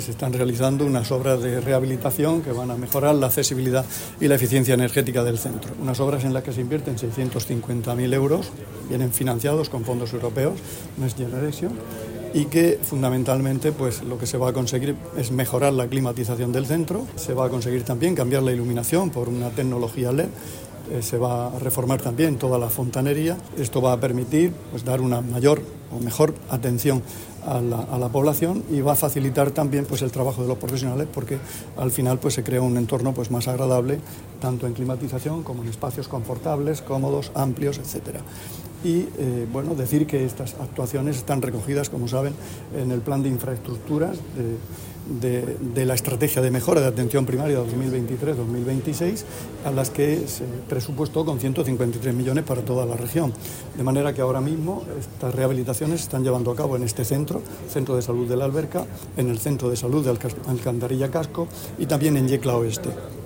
Se están realizando unas obras de rehabilitación que van a mejorar la accesibilidad y la eficiencia energética del centro. Unas obras en las que se invierten 650.000 euros, vienen financiados con fondos europeos, Next Generation, y que fundamentalmente pues lo que se va a conseguir es mejorar la climatización del centro, se va a conseguir también cambiar la iluminación por una tecnología LED, se va a reformar también toda la fontanería. Esto va a permitir pues dar una mayor o mejor atención a la población y va a facilitar también pues el trabajo de los profesionales, porque al final pues se crea un entorno pues más agradable tanto en climatización como en espacios confortables, cómodos, amplios, etcétera. Y decir que estas actuaciones están recogidas, como saben, en el plan de infraestructuras de la estrategia de mejora de atención primaria 2023-2026, a las que se presupuestó con 153 millones para toda la región. De manera que ahora mismo estas rehabilitaciones se están llevando a cabo en este Centro de Salud de la Alberca, en el Centro de Salud de Alcantarilla Casco y también en Yecla Oeste.